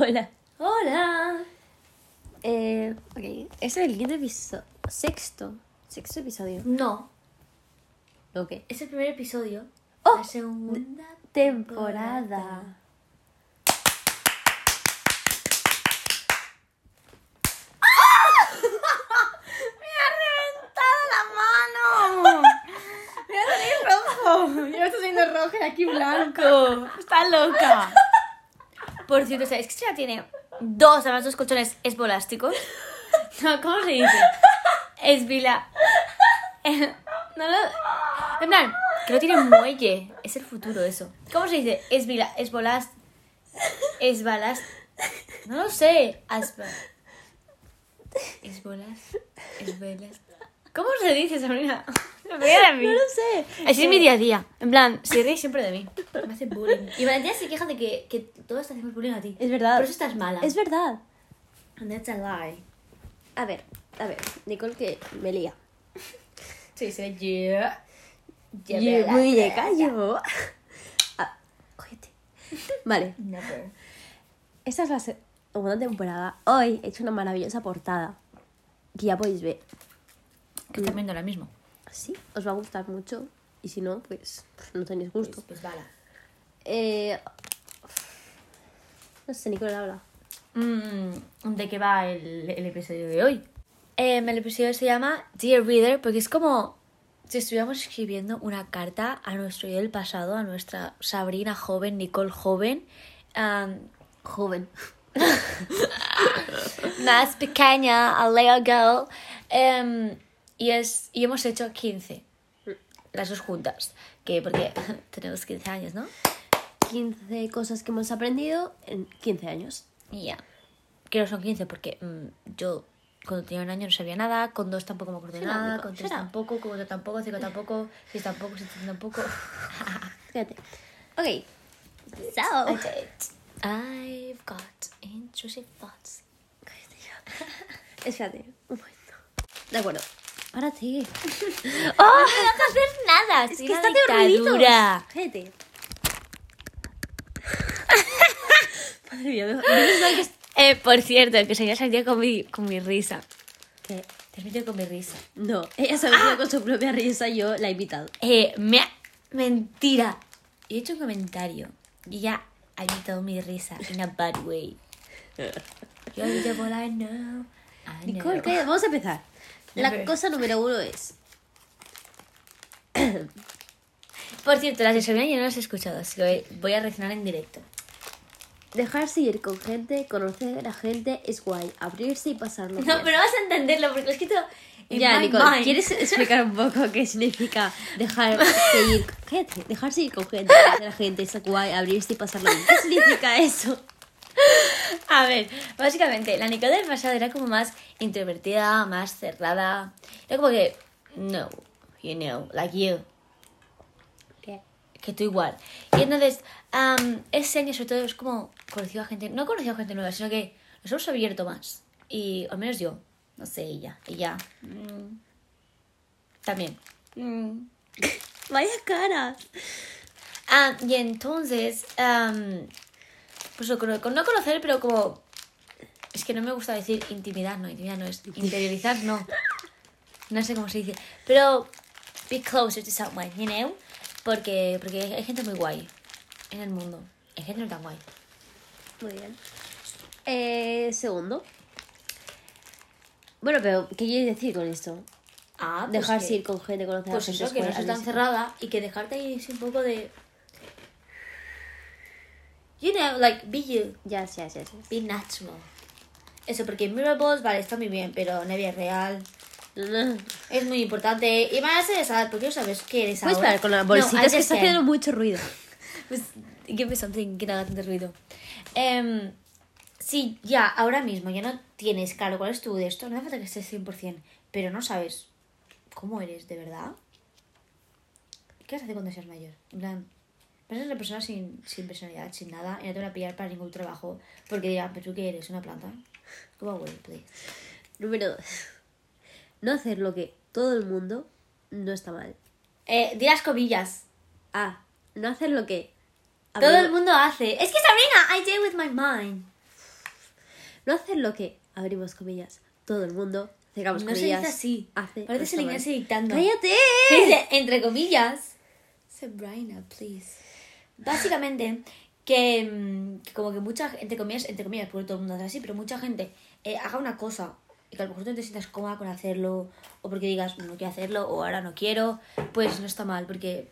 Hola. Hola. Ok, este es el quinto episodio. Sexto episodio. No, Ok. es el primer episodio. Oh, La segunda temporada. ¡Me ha salido rojo! Ya me está saliendo rojo y aquí blanco. Está loca. Por cierto, ¿sabes que Estrella tiene además dos colchones esbolásticos? No, ¿cómo se dice? Esvila. No lo... En plan, que no tiene muelle. Es el futuro eso. ¿Cómo se dice? Esbalast. No lo sé. Esbalast. ¿Cómo se dice, Sabrina? Lo peor de mí. No lo sé. Así es mi día a día. En plan, se ríe siempre de mí. Me hace bullying. Y Valentina se queja de que todos te hacemos bullying a ti. Es verdad. Por eso estás mala. Es verdad. And that's a lie. A ver. Nicole que me lía. Sí, se ve Muñeca, yo. Ah, cógete. Vale. Never. Esta es la segunda temporada. Hoy he hecho una maravillosa portada. Que ya podéis ver. Que estás viendo ahora mismo. Sí, os va a gustar mucho. Y si no, pues no tenéis gusto. Pues bala. No sé, Nicole habla. ¿De qué va el episodio de hoy? El episodio se llama Dear Reader porque es como si estuviéramos escribiendo una carta a nuestro yo del pasado, a nuestra Sabrina joven, Nicole joven, Joven. más pequeña, a Leo Girl, y hemos hecho 15, las dos juntas, que porque tenemos 15 años, ¿no? 15 cosas que hemos aprendido en 15 años. Y ya, que no son 15 porque yo cuando tenía 1 año no sabía nada, con 2 tampoco me acuerdo de nada, Nicole, con 3 shut up. tampoco, con 4 tampoco, 5 tampoco, 6 tampoco, 7 tampoco. Fíjate. Ok. So. Okay. I've got intrusive thoughts. Espérate, un momento. De acuerdo. Párate. ¡Oh! No dejas hacer nada. Es Estoy que en está una de dictadura. Fíjate. Madre mía, menos mal que Por cierto, que se había salido con mi risa. ¿Qué? Te he metido con mi risa. No, ella se ha metido con su propia risa, yo la he invitado. Mentira. He hecho un comentario y ella ha imitado mi risa in a bad way. You're the devil I know. I Nicole, know. calla, vamos a empezar. La Never. cosa número 1 es... Por cierto, las de Sabrina yo no las he escuchado, así que voy a reaccionar en directo. Dejarse ir con gente, conocer a gente es guay. Abrirse y pasarlo No, bien. pero vas a entenderlo porque lo he escrito en Ya, my Nicole, mind. ¿quieres explicar un poco qué significa dejarse ir? Cállate, dejarse ir con gente, conocer a gente es guay, abrirse y pasarlo bien. ¿Qué significa eso? A ver, básicamente, la Nicole del pasado era como más introvertida, más cerrada. Era como que, no, you know, like you. ¿Qué? Que tú igual. Y entonces, ese año sobre todo es como conocido a gente, no he conocido a gente nueva, sino que nos hemos abierto más. Y al menos yo, no sé, ella, también. Vaya caras. Y entonces, pues no conocer, pero como... Es que no me gusta decir intimidad no es. Interiorizar, no. No sé cómo se dice. Pero be closer to someone, you know? Porque hay gente muy guay en el mundo. Hay gente no tan guay. Muy bien. Segundo. Bueno, pero ¿qué quieres decir con esto? Pues Dejarse que- ir con gente, conocer a Pues gente. eso, es que no guay, soy tan abrirse. cerrada y que dejarte ahí es un poco de... You know, like, be you. Ya, sí. Be natural. Eso, porque Mirables, vale, está muy bien, pero en la vida real No. es muy importante. Y más de esa, porque no sabes qué eres Puedes ahora. parar con las No, bolsitas I que just está can. haciendo mucho ruido. Pues, give me something que no haga tanto ruido. Sí, ya, ahora mismo ya no tienes claro cuál es tu de esto. No hace falta que estés 100%, pero no sabes cómo eres de verdad. ¿Qué vas a hacer cuando seas mayor? En plan, vas a ser una persona sin personalidad, sin nada, y no te van a pillar para ningún trabajo. Porque dirán, ¿pero tú qué eres? ¿Una planta? Go away, please. Número 2. No hacer lo que todo el mundo no está mal. Di las comillas. No hacer lo que... Todo el mundo hace. Es que Sabrina, I did with my mind. No hacer lo que, abrimos comillas, todo el mundo, cerramos No se comillas. dice así. Hace Parece el inglés dictando. ¡Cállate! Se dice, entre comillas. Sabrina, please. Básicamente, que como que mucha gente, entre comillas, porque todo el mundo hace así, pero mucha gente haga una cosa y que a lo mejor tú no te sientas cómoda con hacerlo, o porque digas, no quiero hacerlo, o ahora no quiero, pues no está mal, porque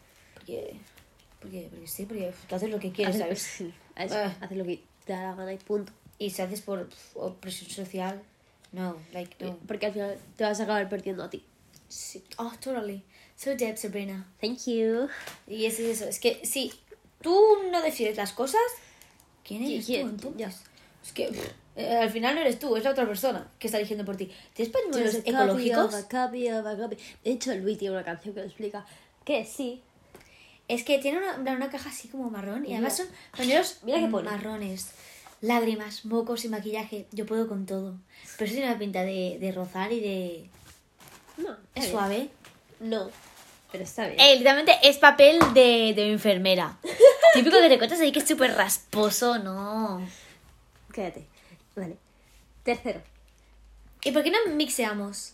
sí, porque tú haces lo que quieres, ¿sabes? Sí, haces lo que te da la gana y punto. Y si haces por presión social, no. Porque al final te vas a acabar perdiendo a ti. Sí. Oh, totally. So deep, Sabrina. Thank you. Y es eso, es que si tú no decides las cosas, ¿quién eres tú entonces? Ya. Es que al final no eres tú, es la otra persona que está eligiendo por ti. ¿Tienes pañuelos ecológicos? De hecho, Luis tiene una canción que lo explica. Que sí. Es que tiene una caja así como marrón y además son pañuelos Mira qué pone. marrones. Lágrimas, mocos y maquillaje. Yo puedo con todo. Pero eso tiene una pinta de rozar y de... No. Es suave. No. Pero está bien. Literalmente es papel de enfermera. Típico que te cortas ahí que es súper rasposo, no. Quédate. Vale. Tercero. ¿Y por qué no mixeamos?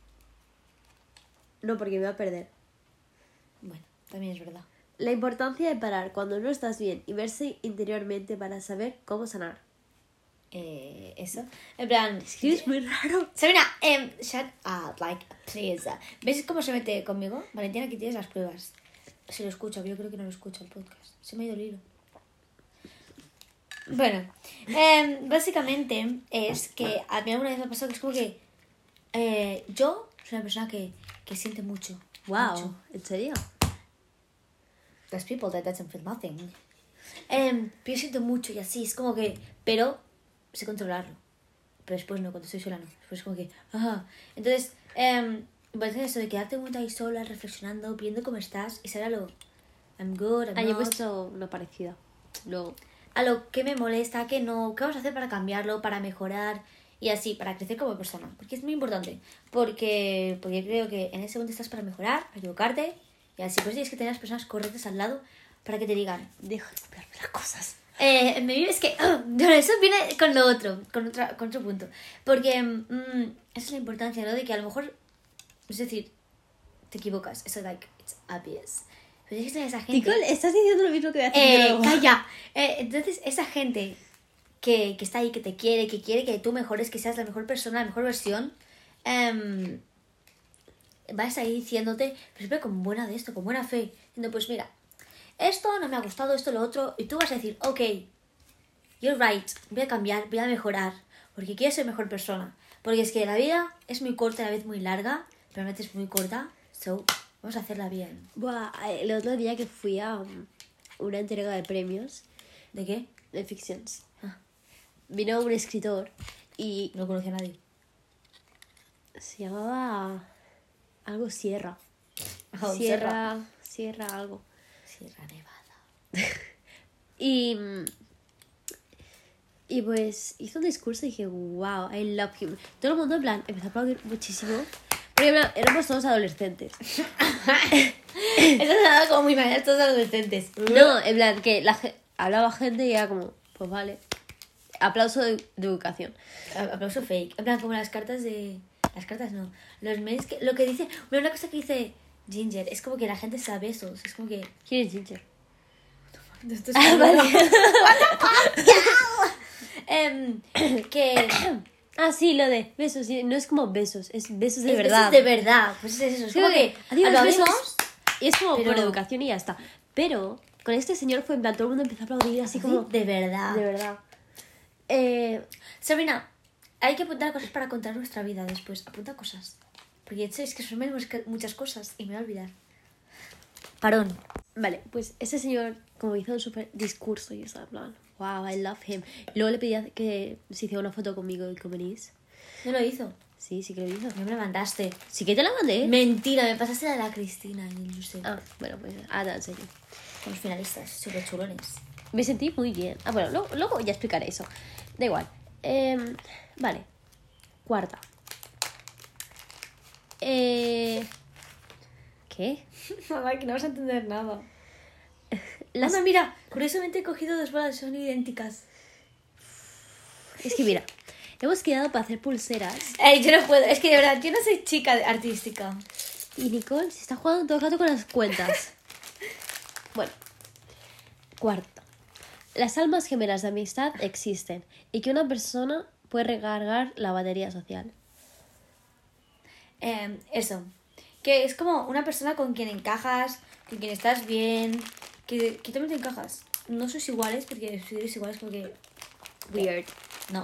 No, porque me va a perder. Bueno, también es verdad. La importancia de parar cuando no estás bien y verse interiormente para saber cómo sanar. Eso. En plan... Escribes muy raro. Sabrina, shut up, like, please. ¿Ves cómo se mete conmigo? Valentina, aquí tienes las pruebas. Se lo escucho, yo creo que no lo escucho el podcast. Se me ha ido el hilo. Bueno, básicamente es que a mí alguna vez me ha pasado que es como que yo soy una persona que siente mucho. Wow. Mucho. ¿En serio? There's people that doesn't feel nothing. Pero yo siento mucho y así, es como que... Pero sé controlarlo. Pero después no, cuando estoy sola no. Después es como que... Ajá. Entonces, me parece eso de quedarte un momento ahí sola, reflexionando, viendo cómo estás y saber a lo... I'm good, I'm Yo he not. puesto una parecida. Luego. A lo que me molesta, que no, qué vamos a hacer para cambiarlo, para mejorar y así, para crecer como persona. Porque es muy importante. Porque creo que en ese momento estás para mejorar, para equivocarte y así. Pues tienes que tener las personas correctas al lado para que te digan, Deja de explicarme las cosas. me vives que... eso viene con lo otro, con otro punto. Porque esa es la importancia, ¿no? De que a lo mejor, es decir, te equivocas. Eso, like, it's obvious. Pero tienes que tener esa gente... Nicole, estás diciendo lo mismo que voy a decir yo luego. Calla. Entonces, esa gente que está ahí, que te quiere, que tú mejores, que seas la mejor persona, la mejor versión, vas ahí diciéndote, pero siempre con buena de esto, con buena fe, diciendo, pues mira, esto no me ha gustado, esto, lo otro, y tú vas a decir, ok, you're right, voy a cambiar, voy a mejorar, porque quiero ser mejor persona. Porque es que la vida es muy corta y a la vez muy larga, pero a la vez es muy corta, so... Vamos a hacerla bien. Buah, el otro día que fui a una entrega de premios. ¿De qué? De fictions. Vino un escritor y No conocía a nadie. se llamaba algo Sierra. Oh, Sierra algo. Sierra Nevada. Y pues hizo un discurso y dije, wow, I love him. Todo el mundo en plan empezó a aplaudir muchísimo. Porque en plan, éramos todos adolescentes. Eso se ha dado como muy mal a todos adolescentes. No, en plan que hablaba gente y era como, pues vale. Aplauso de educación. Aplauso fake. En plan, como las cartas de... Las cartas no. Los mails que... Lo que dice... Bueno, una cosa que dice Ginger es como que la gente se da besos. Es como que... ¿Quién es Ginger? Esto es Vale. que... Ah, sí, lo de besos. Sí, no es como besos, es besos de es verdad. besos de verdad. Pues es eso. Es Sí, como que... adiós, lo besos. abrimos, Y es como pero- por educación y ya está. Pero con este señor fue en plan, todo el mundo empezó a aplaudir así como... de verdad. De verdad. Sabrina, hay que apuntar cosas para contar nuestra vida después. Apunta cosas. Porque es que se me muchas cosas y me voy a olvidar. Parón. Vale, pues ese señor como hizo un súper discurso y yo estaba en plan, wow, I love him. Y luego le pedí que se hiciera una foto conmigo y con venís. ¿No lo hizo? Sí, sí que lo hizo. No me la mandaste. Sí que te la mandé. Mentira, me pasaste la de la Cristina y no sé. Ah, bueno, pues ahora te la enseño. Con los finalistas, súper chulones. Me sentí muy bien. Ah, bueno, luego ya explicaré eso. Da igual. Vale. Cuarta. ¿Qué? Mamá, que no vas a entender nada. Las... Anda, mira, curiosamente he cogido dos bolas, son idénticas. Es que mira, hemos quedado para hacer pulseras. Yo no puedo, es que de verdad, yo no soy chica artística. Y Nicole se está jugando todo el rato con las cuentas. Bueno, cuarto. Las almas gemelas de amistad existen y que una persona puede recargar la batería social. Eso, que es como una persona con quien encajas, con quien estás bien, que también te encajas. No sois iguales, porque si eres iguales como que... Weird. No.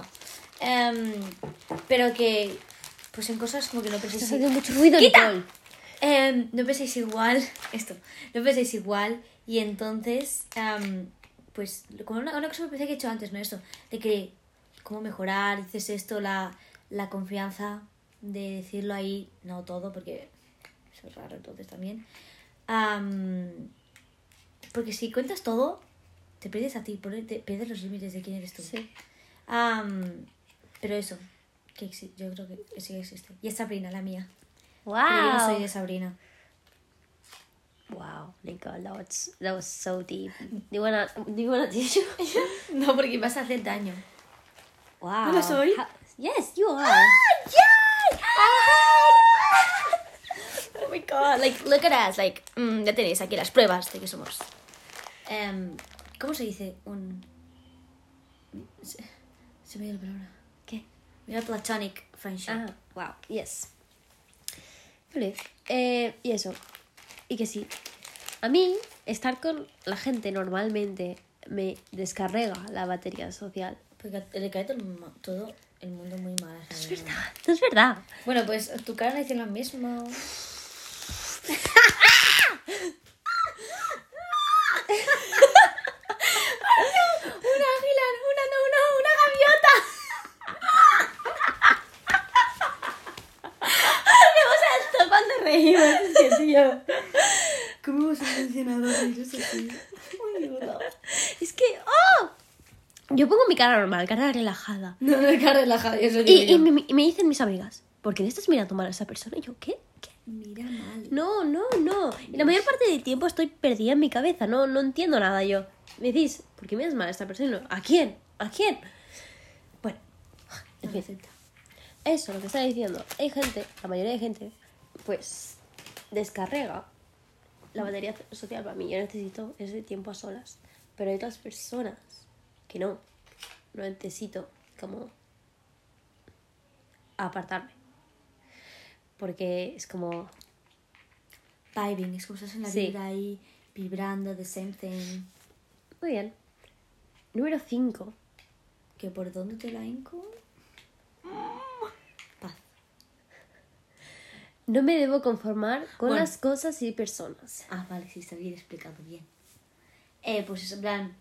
Pero que, pues en cosas como que no penséis... Estás haciendo mucho ruido, ¡Quita! Nicole. No penséis igual, no penséis igual, y entonces, pues, como una cosa me parece que he hecho antes, ¿no? Esto, de que, cómo mejorar, dices esto, la confianza de decirlo ahí, no todo, porque eso es raro entonces también. Porque si cuentas todo, te pierdes a ti, te pierdes los límites de quién eres tú. Sí. Pero eso, yo creo que sí existe. Y es Sabrina, la mía. Wow. Pero yo no soy de Sabrina. Wow, Nicole, that was so deep. Do you wanna tissue? No, porque vas a hacer daño. Wow. ¿No lo soy? Yes, you are. ¡Yay! Oh my god, like, look at us, like, ya tenéis aquí las pruebas de que somos. ¿Cómo se dice un...? Se me dio la palabra. ¿Qué? Mira, platonic friendship. Ah, wow, yes. Vale, y eso. Y que sí. A mí, estar con la gente normalmente me descarrega la batería social. Porque le cae todo el mundo muy mal. Es verdad, es verdad. Bueno, pues tu cara no dice lo mismo. ¡Una águila! ¡Una gaviota! Hacemos esto cuando reímos. Es que, tío, ¿cómo hemos mencionado reíros así? Ay, no. Es que, ¡oh! Yo pongo mi cara normal, cara relajada. No, cara relajada. Eso Y me dicen mis amigas, ¿por qué le estás mirando mal a esa persona? Y yo, ¿qué? Mira mal. No. Y la mayor parte del tiempo estoy perdida en mi cabeza, no entiendo nada yo. Me decís, ¿por qué miras mal a esta persona? Y no, ¿a quién? Bueno, en fin. Eso, lo que estaba diciendo. Hay gente, la mayoría de gente, pues, descarrega la batería social para mí. Yo necesito ese tiempo a solas. Pero hay otras personas que no necesito como apartarme. Porque es como... Vibing, es como estás en la Sí. vida ahí, vibrando, the same thing. Muy bien. Número 5. ¿Que por dónde te la hinco? Paz. No me debo conformar con Bueno. las cosas y personas. Ah, vale, sí, está bien explicado, bien. Pues eso, en plan,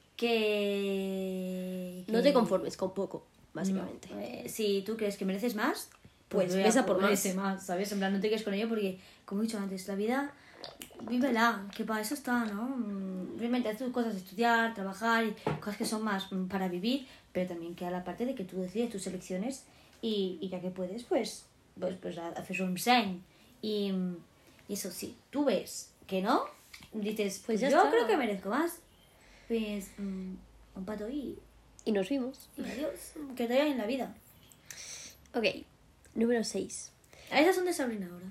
que... No te conformes con poco, básicamente. No, si tú crees que mereces más, Pues ve ves a por merece más, ¿sabes? En plan, no te quedes con ello porque, como he dicho antes, la vida, vívela, que para eso está, ¿no? Realmente haz tus cosas, estudiar, trabajar, y cosas que son más para vivir, pero también queda la parte de que tú decides tus elecciones y ya que puedes, pues haces un zen. Y eso, si tú ves que no, dices, Pues pues ya yo está. creo que merezco más. Pues un pato y nos vimos. adiós, que te vaya en la vida. Ok, número 6. A esas son de Sabrina ahora.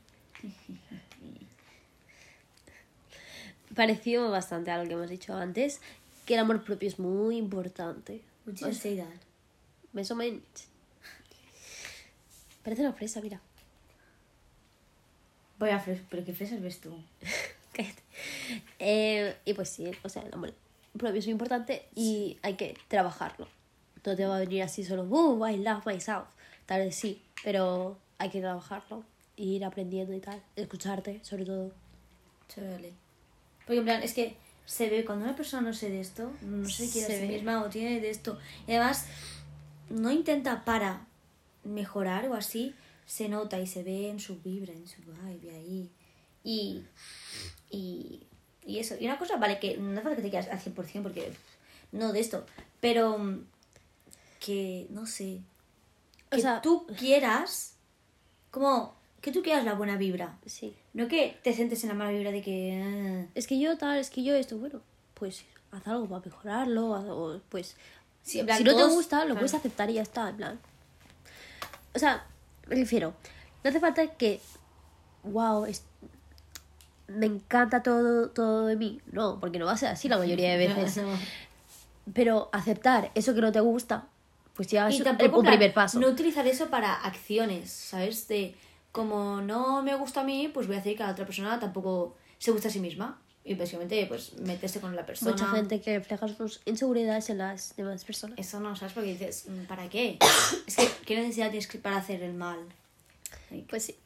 Pareció bastante a lo que hemos dicho antes, que el amor propio es muy importante. Would you say that? Más o menos. Parece una fresa, mira. Voy a pero ¿qué fresas ves tú? Cállate. Y pues sí, o sea, el amor propio es muy importante y hay que trabajarlo. No te va a venir así solo, I love myself. Tal vez sí, pero hay que trabajarlo, ir aprendiendo y tal. Escucharte, sobre todo. Chale. Porque en plan, es que se ve cuando una persona no sé de esto, no se quiere a Se sí ve. misma o tiene de esto, y además no intenta para mejorar o así, se nota y se ve en su vibra, en su vibe ahí. Y eso. Y una cosa, vale, que no hace falta que te quieras al 100% porque no de esto, pero que, no sé, que O sea, tú quieras, como, que tú quieras la buena vibra. sí. No que te sientes en la mala vibra de que... Es que yo tal, es que yo esto, bueno, pues haz algo para mejorarlo, o pues Sí, en plan, si no todos- te gusta, lo claro. puedes aceptar y ya está, en plan. O sea, me refiero, no hace falta que, wow, me encanta todo de mí. No, porque no va a ser así la mayoría de veces. No. Pero aceptar eso que no te gusta, pues ya Y es tampoco, un en plan, primer paso. no utilizar eso para acciones, ¿sabes? De como no me gusta a mí, pues voy a hacer que a la otra persona tampoco se guste a sí misma. Y básicamente, pues meterse con la persona. Mucha gente que refleja sus inseguridades en las demás personas. Eso no, ¿sabes? Porque dices, ¿para qué? Es que, ¿qué necesidad tienes para hacer el mal? Pues sí.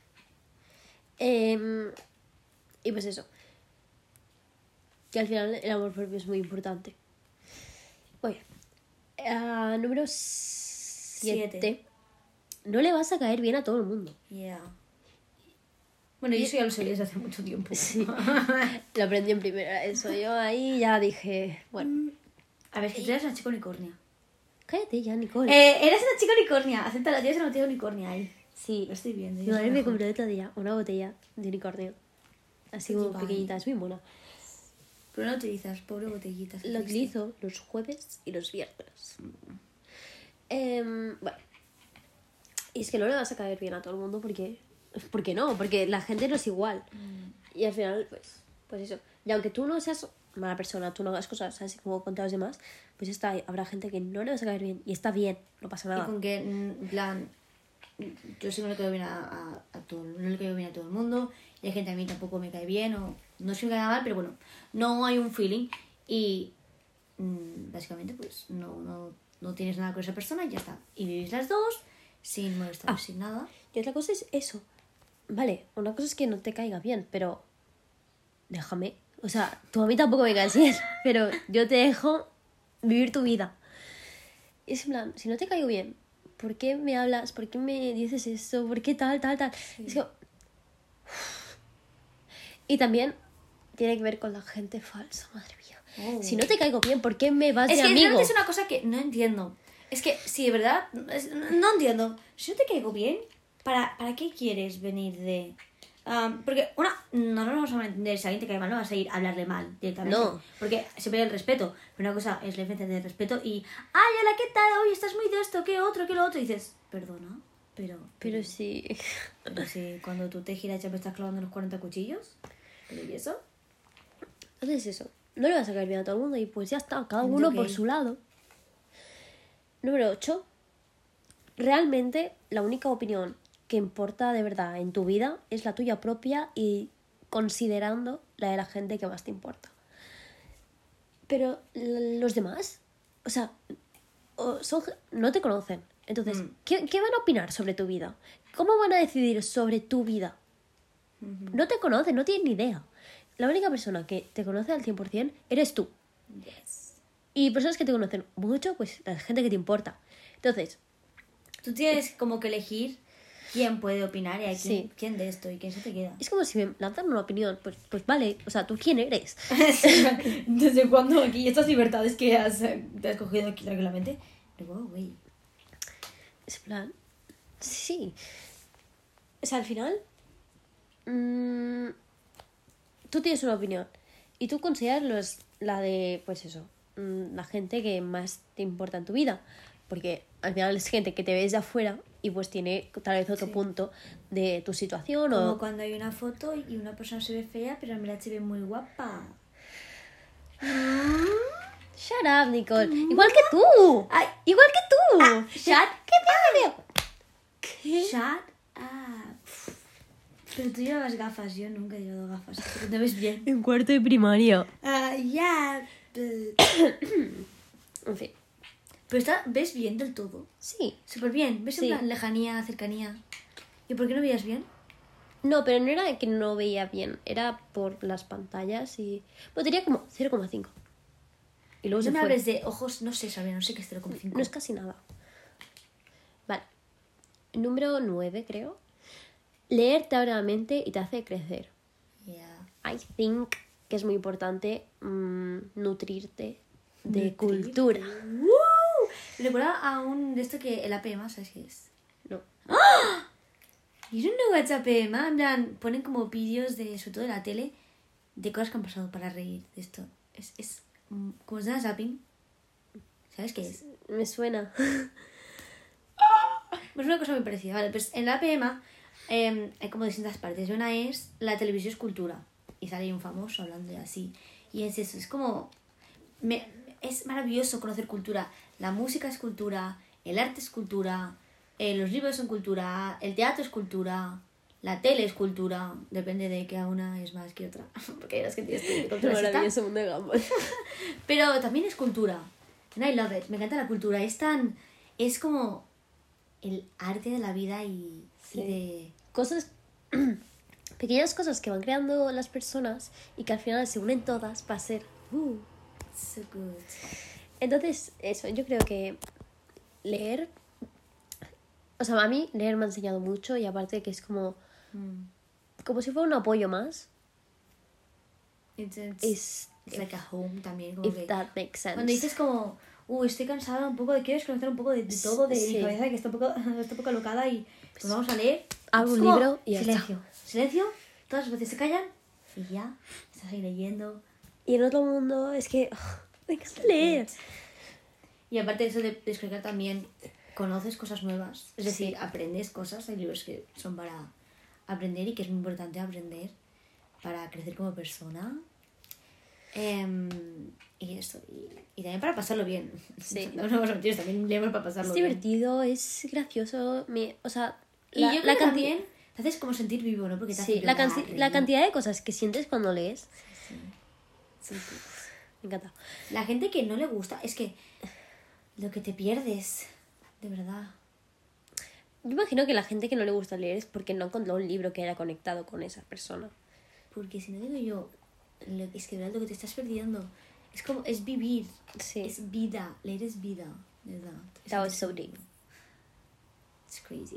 Y pues eso. Que al final el amor propio es muy importante. Oye, número 7. No le vas a caer bien a todo el mundo. Yeah. Bueno, yo eso ya lo sabía desde hace mucho tiempo. Sí. Lo aprendí en primera. Eso yo ahí ya dije, bueno, A ver, es que tú eres una chica unicornia. cállate ya, Nicole. Eres una chica unicornia. Acéptala, tienes una noticia unicornia ahí. Sí. Lo estoy viendo. Mi madre me compró el otro día una botella de unicornio. Así como Guay. pequeñita, es muy mona. Pero no lo utilizas, pobre botellita. Lo utilizo los jueves y los viernes. Bueno. Y es que no le vas a caer bien a todo el mundo porque... ¿Por qué no? Porque la gente no es igual. Y al final, pues eso. Y aunque tú no seas mala persona, tú no hagas cosas así como contra los demás, pues está, habrá gente que no le vas a caer bien. Y está bien, no pasa Y nada. con que, en plan, yo sí no le caigo bien a todo, no le caigo bien a todo el mundo. Y hay gente a mí tampoco me cae bien, o no es que me caiga mal, pero bueno, no hay un feeling. Y básicamente, pues no tienes nada con esa persona y ya está. Y vivís las dos sin molestar, sin nada. Y otra cosa es eso. Vale, una cosa es que no te caiga bien, pero déjame. O sea, tú a mí tampoco me caes bien, pero yo te dejo vivir tu vida. Es en plan, si no te caigo bien, ¿por qué me hablas? ¿Por qué me dices esto? ¿Por qué tal? Es que... Y también tiene que ver con la gente falsa, madre mía. Oh. Si no te caigo bien, ¿por qué me vas Es de que amigo? realmente es una cosa que no entiendo. Es que, si de verdad, no entiendo. Si no te caigo bien, ¿para qué quieres venir de...? Porque no nos vamos a entender, si alguien te cae mal, no vas a ir a hablarle mal directamente. No. Porque se pierde el respeto. Pero una cosa es la diferencia de respeto y... ¡Ay, hola, qué tal! Oye, estás muy de esto, ¿qué otro, qué lo otro? Y dices, perdona, Pero sí... Pero si cuando tú te giras ya me estás clavando los 40 cuchillos. ¿Pero y eso? Entonces eso, no le vas a caer bien a todo el mundo y pues ya está, cada uno Ok. por su lado. Número 8. Realmente la única opinión que importa de verdad en tu vida es la tuya propia y considerando la de la gente que más te importa. Pero los demás, o sea, no te conocen. Entonces, ¿qué van a opinar sobre tu vida? ¿Cómo van a decidir sobre tu vida? No te conocen, no tienen ni idea. La única persona que te conoce al 100% eres tú. Yes. Y personas que te conocen mucho, pues la gente que te importa. Entonces, Tú tienes como que elegir quién puede opinar y a quién, Sí. quién de esto y quién se te queda. es como si me lanzan una opinión, pues vale, o sea, ¿tú quién eres? ¿Desde cuándo aquí estas libertades que te has cogido aquí tranquilamente? Wow, güey. Es en plan, sí. O sea, al final, tú tienes una opinión y tú consideras la de, pues eso, la gente que más te importa en tu vida. Porque al final es gente que te ves de afuera y pues tiene tal vez otro punto de tu situación Como o... cuando hay una foto y una persona se ve fea, pero en verdad se ve muy guapa. Shut up, Nicole. Igual que tú. Ay. Igual que tú. Shut ¿Qué te hago? ¿Qué? Shut up. Pero tú llevas gafas, yo nunca he llevado gafas. Pero te ves bien. En cuarto de primaria. Ya. En fin. Pero ves bien del todo. Sí. Súper bien. ¿Ves Sí. en plan lejanía, cercanía? ¿Y por qué no veías bien? No, pero no era que no veía bien. Era por las pantallas y... Bueno, tenía como 0,5. Y luego No se me fue. hables de ojos, no sé, Sabina, no sé qué es 0,5. No es casi nada. Vale. Número 9, creo. Leer te abre la mente y te hace crecer. Yeah. I think que es muy importante nutrirte de Nutrir. cultura. ¡Woo! Me recuerda a un de esto que el APM, ¿sabes qué es? No. You don't know what's APM, en plan, ponen como vídeos de, sobre todo de la tele, de cosas que han pasado para reír de esto. Es como se llama zapping. ¿Sabes qué es? Me suena. Pues una cosa muy parecida, vale, pues en la APM hay como distintas partes. Una es la televisión es cultura. Y sale ahí un famoso hablando de así. Y es eso, es como... es maravilloso conocer cultura. La música es cultura, el arte es cultura, los libros son cultura, el teatro es cultura, la tele es cultura. Depende de que una es más que otra. Porque hay las que tienes de cultura. Maravilloso mundo de Gumball. Pero también es cultura. And I love it. Me encanta la cultura. Es como el arte de la vida y de... Cosas... pequeñas cosas que van creando las personas y que al final se unen todas para ser... So good. Entonces, eso, yo creo que leer... O sea, a mí leer me ha enseñado mucho y aparte que es como... Como si fuera un apoyo más. It's like a home también. Como If que that makes sense. cuando dices como... estoy cansada un poco de... Quiero desconectar un poco de todo, de Sí. mi cabeza que está un poco alocada y pues vamos a leer. Abro Es un como libro y ya silencio. Silencio, todas las voces se callan y ya estás ahí leyendo. Y en otro mundo es que... me encanta leer. Y aparte de eso de desconectar también, conoces cosas nuevas. Es decir, aprendes cosas. Hay libros que son para aprender y que es muy importante aprender para crecer como persona. Y eso. Y también para pasarlo bien. Sí. No nos vamos a mentir, también leemos para pasarlo Es bien. divertido, es gracioso. O sea, Y yo creo que también te haces como sentir vivo, ¿no? Porque te hace Sí, la llorar, reír. cantidad de cosas que sientes cuando lees. Sí. Me encanta. La gente que no le gusta, es que lo que te pierdes, de verdad. Yo imagino que la gente que no le gusta leer es porque no encontró un libro que haya conectado con esa persona. Porque si no digo yo, es que de verdad lo que te estás perdiendo es vivir, Sí. es vida, leer es vida, de verdad. That was so deep. It's crazy.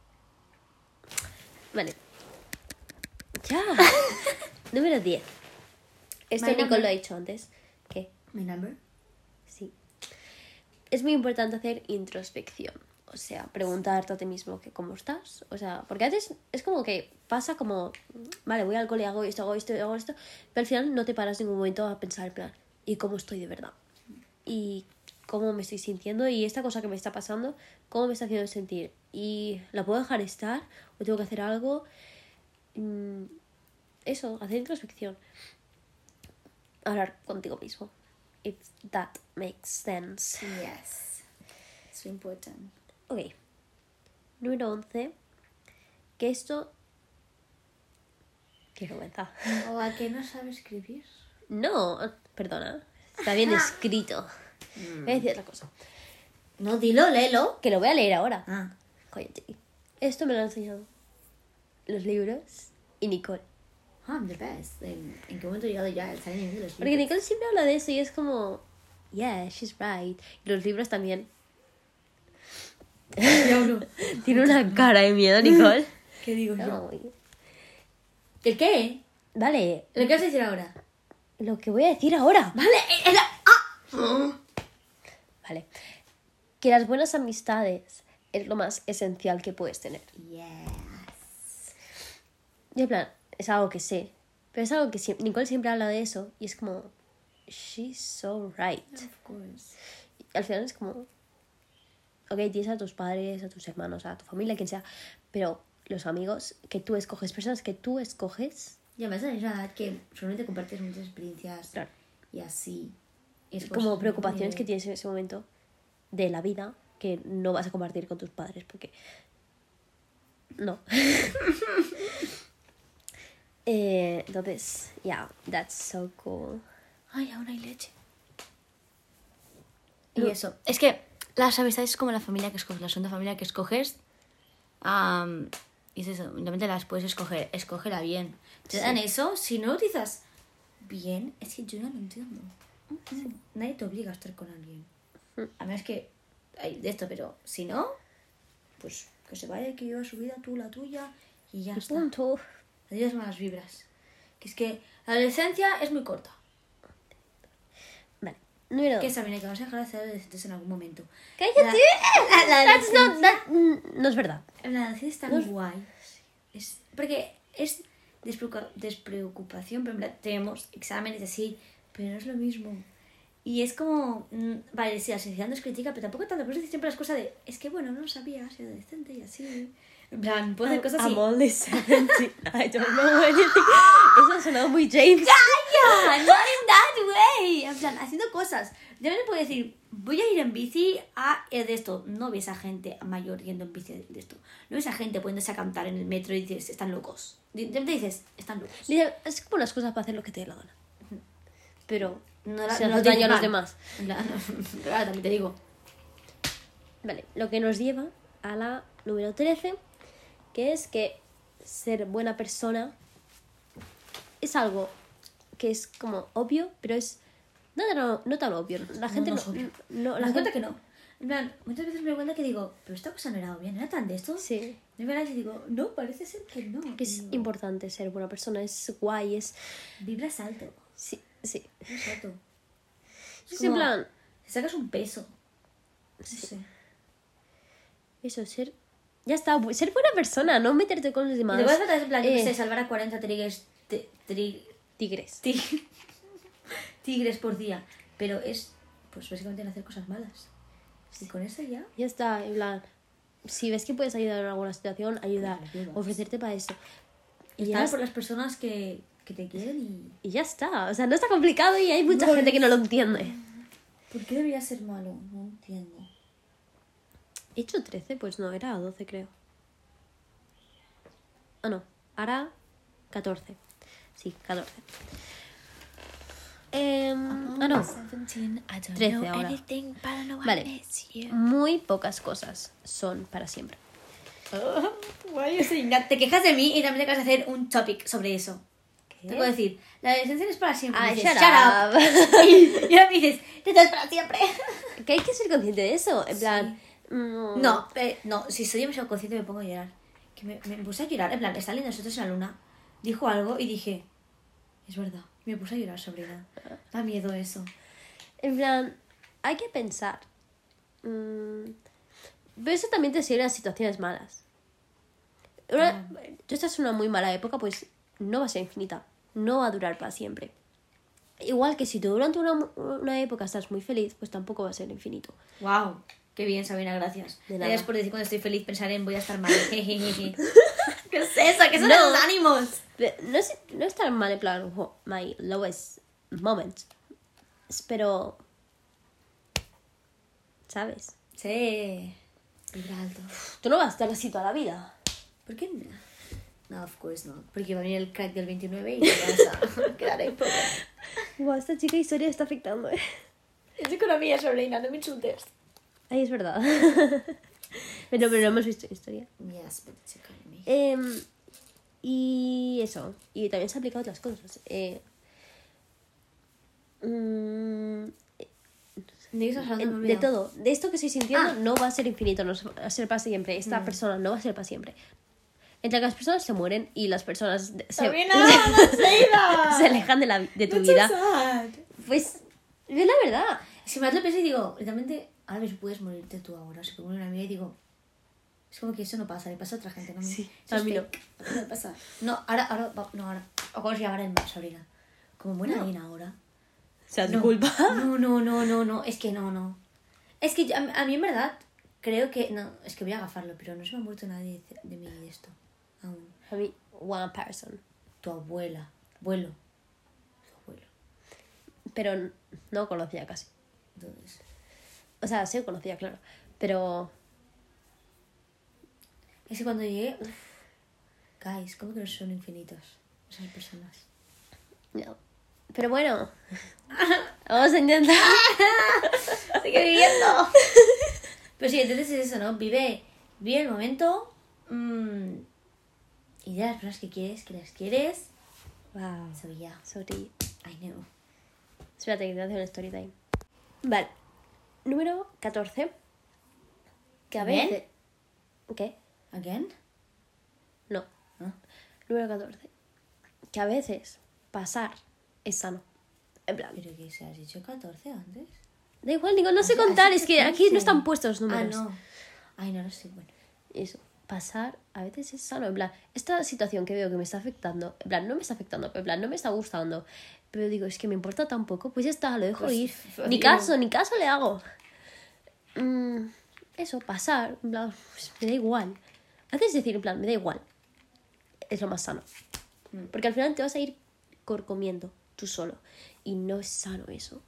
Vale. Ya. Número 10. Esto My Nicole number. lo ha dicho antes. ¿Qué? My number. Sí. Es muy importante hacer introspección. O sea, preguntarte a ti mismo que cómo estás. O sea, porque a veces es como que pasa como... Vale, voy al cole, hago esto, hago esto, hago esto. Pero al final no te paras en ningún momento a pensar en plan... ¿Y cómo estoy de verdad? ¿Y cómo me estoy sintiendo? Y esta cosa que me está pasando, ¿cómo me está haciendo sentir? ¿Y la puedo dejar estar? ¿O tengo que hacer algo? Eso, hacer introspección. Hablar contigo mismo. If that makes sense. Yes. It's important. Ok. Número 11. Que esto... Qué vergüenza. ¿O a que no sabe escribir? No, perdona. Está bien escrito. Voy a decir otra cosa. No, dilo, léelo. Que lo voy a leer ahora. Ah. Cállate. Esto me lo han enseñado los libros y Nicole. I'm the best. ¿En qué momento he llegado ya al salir de los Porque libros? Nicole siempre habla de eso y es como... Yeah, she's right. Y los libros también. Tiene una cara de miedo, Nicole. ¿Qué digo yo? No. ¿El qué? Vale, ¿Lo que vas a decir ahora? lo que voy a decir ahora. Vale, Vale. Que las buenas amistades es lo más esencial que puedes tener. Yes. Y en plan, es algo que sé. Pero es algo que Nicole siempre habla de eso. Y es como... She's so right. Of course. Y al final es como... Ok, tienes a tus padres, a tus hermanos, a tu familia, quien sea. Pero los amigos que tú escoges, personas que tú escoges... Y además es una edad que solamente compartes muchas experiencias Claro. y así. Y después, Como ¿no? preocupaciones que tienes en ese momento de la vida que no vas a compartir con tus padres porque... No. Entonces, yeah, that's so cool. Ay, aún hay leche. Y eso. Es que las amistades es como la familia que escoges, la segunda familia que escoges. Y es eso, realmente las puedes escoger. Escógela bien. Te dan eso, si no lo utilizas bien, es que yo no lo entiendo. Nadie te obliga a estar con alguien. A menos que hay de esto, pero si no, pues que se vaya, que lleva su vida, tú la tuya y ya Y está. punto. Adiós malas vibras. Que es que la adolescencia es muy corta. Vale, número Que 2. Sabina, que vamos a dejar de ser adolescentes en algún momento. ¡Cállate! La That's not, adolescencia- no es verdad. La adolescencia es tan guay. Porque es despreocupación, pero en plan, tenemos exámenes así, pero no es lo mismo. Y es como, vale, si la sociedad nos critica, pero tampoco tanto, pero es siempre las cosas de, es que bueno, no lo sabía, soy adolescente y así. En plan, puedo hacer cosas así. I'm only 17. I don't know anything. Eso ha sonado muy James. ¡Calla! Not in that way. En plan, haciendo cosas. Yo no le puedo decir, voy a ir en bici a de esto. No ves a gente mayor yendo en bici de esto. No ves a gente poniéndose a cantar en el metro y dices, están locos. De repente dices, están locos. Es como las cosas para hacer lo que te dé la gana. Pero No se hace daño a los demás. En plan, claro, también te digo. Vale, lo que nos lleva a la número 13, que es que ser buena persona es algo que es como obvio, pero es no tan obvio. La gente no es obvio. no Me doy cuenta que no. En plan, muchas veces me doy cuenta que digo, pero esta cosa no era obvia, ¿no era tan de esto? Sí. De verdad, y digo, no, parece ser que no. Que es Digo, importante ser buena persona, es guay, es... vibras alto. Sí. Vibras alto. Es en plan... Te sacas un peso. Sí. No sé. Eso, ser... Ya está, ser buena persona, no meterte con los Y demás. te voy a tratar en plan, yo qué sé, salvar a 40 tigres... Tigres. tigres por día. Pero es, pues básicamente no hacer cosas malas. Y con eso ya... Ya está, en plan... Si ves que puedes ayudar en alguna situación, ayudar. Ayuda. Ofrecerte para eso. Y ya, Estar por las personas que te quieren y... y ya está. O sea, no está complicado y hay mucha gente que no lo entiende. ¿Por qué debería ser malo? No entiendo. ¿He hecho 13? Pues no, era 12 creo. Ah, no. Ahora 14. Sí, 14. No. 17, I don't 13 know ahora. anything, but I know I Vale. miss you. Muy pocas cosas son para siempre. Why you saying that? Te quejas de mí y también te acabas de hacer un topic sobre eso. ¿Qué? Te puedo decir, la adolescencia no es para siempre. Ah, Y dices, shut up. Y ahora me dices, esto es para siempre. Que hay que ser consciente de eso. En plan... No, si soy demasiado consciente me pongo a llorar. Que me puse a llorar, en plan, está leyendo nosotros en la luna. Dijo algo y dije, es verdad. Me puse a llorar, Sabrina. Da miedo eso. En plan, hay que pensar. Pero eso también te sirve en situaciones malas. Tú estás en una muy mala época, pues no va a ser infinita. No va a durar para siempre. Igual que si tú durante una época estás muy feliz, pues tampoco va a ser infinito. Wow, qué bien, Sabrina, gracias. De nada. Gracias por decir cuando estoy feliz pensar en voy a estar mal. ¿Qué es eso? ¿Qué son No. esos ánimos? Pero no es tan mal en plan, oh, my lowest moment. Pero... ¿Sabes? Sí. Vibra alto. Tú no vas a estar así toda la vida. ¿Por qué no? No, of course not. Porque va a venir el crack del 29 y te vas a quedar ahí poco. Wow, esta chica historia está afectando, Es economía, Sabrina, no me insultes. Ay, es verdad. pero no hemos visto historia. Yes, but it's economy. Y eso. Y también se aplica a otras cosas. ¿De qué estás hablando? Me he De olvidado. todo. De esto que estoy sintiendo Ah. no va a ser infinito, no va a ser para siempre. Esta persona no va a ser para siempre. Entre que las personas se mueren y las personas Sabrina, no se iba. se alejan de tu That's vida. so sad. Pues es la verdad. Si me lo pienso y digo, realmente, ahora mismo puedes morirte tú ahora. Si te muere una amiga y digo, es como que eso no pasa, le pasa a otra gente, ¿no? Sí, Eso a es mí no. fake. A mí no me pasa. No, ahora. O cómo se llamará el mar, Sabrina. Como muere alguien ahora. O sea, No. tu culpa. No. Es que no. Es que a mí en verdad creo que... No, es que voy a agafarlo, pero no se me ha muerto nadie de mí de esto. Aún. A mí, one person. Tu abuela. Abuelo. Tu abuelo. Pero no conocía casi. Entonces... O sea, sí conocía, claro. Pero... Es que cuando llegué... Uf, guys, ¿cómo que no son infinitos esas personas? No. Pero bueno. Vamos a intentar. Sigue viviendo. Pero sí, entonces es eso, ¿no? Vive el momento. Y de las personas que las quieres. Wow. So yeah, Sorry. I know. Espérate, que te voy a hacer un story time. Vale. Número 14. Que a ¿Again? veces... ¿Qué? ¿Again? No. ¿No? Número 14. Que a veces pasar es sano. En plan... ¿Pero qué se has dicho 14 antes? Da igual, digo, no sé Así contar. que Es que aquí 15. no están puestos los números. Ah, no. Ay, no lo sé, bueno. Eso. pasar a veces es sano. En plan, esta situación que veo que me está afectando, en plan, no me está afectando, en plan, no me está gustando, pero digo, es que me importa tan poco, pues ya está, lo dejo Pues, ir. pues, Ni digo- caso le hago. Eso, pasar, en plan, pues, me da igual. Haces decir, en plan, me da igual. Es lo más sano. Porque al final te vas a ir comiendo tú solo. Y no es sano eso.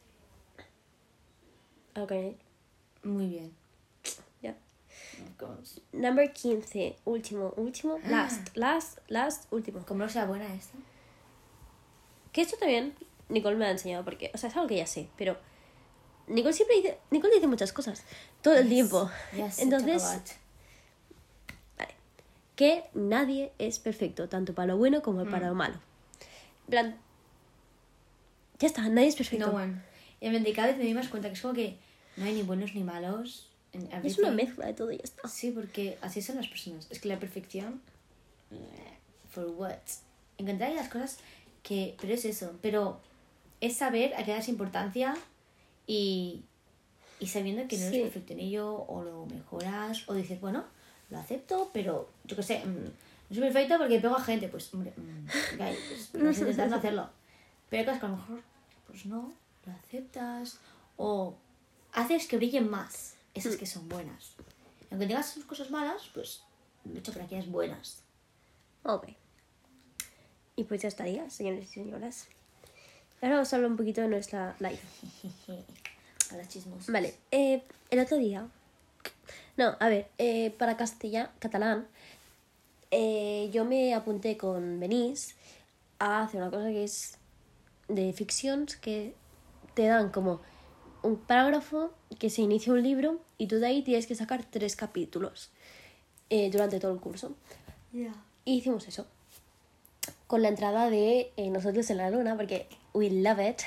Ok, Muy bien. ya. Vamos. Number 15. Último. Last, último. ¿Cómo no sea buena esta? Que esto también Nicole me ha enseñado porque, o sea, es algo que ya sé, pero Nicole dice muchas cosas todo el tiempo. Yes, Entonces, talk about. vale, que nadie es perfecto, tanto para lo bueno como para lo malo. En plan, ya está, nadie es perfecto. No one. Y cada vez me doy más cuenta que es como que no hay ni buenos ni malos en Es everything. una mezcla de todo y ya está. Sí, porque así son las personas. Es que la perfección... For what? Encontrar las cosas que... Pero es eso. Pero es saber a qué das importancia y sabiendo que no eres Sí. perfecto en ello o lo mejoras o dices, bueno, lo acepto, pero yo qué sé, no soy perfecta porque pego a gente. Pues, hombre, guys, pues, intentas no hacerlo. Pero hay cosas que a lo mejor, pues no, lo aceptas o haces que brillen más esas que son buenas. Aunque tengas sus cosas malas, pues lucha por aquellas buenas. Ok. Y pues ya estaría, señores y señoras. Ahora vamos a hablar un poquito de nuestra life. A las chismos. Vale, el otro día... No, a ver, para catalán, yo me apunté con Benís a hacer una cosa que es de ficción, que te dan como un parágrafo que se inicia un libro y tú de ahí tienes que sacar 3 capítulos durante todo el curso. Yeah. Y hicimos eso. Con la entrada de Nosotros en la Luna, porque we love it.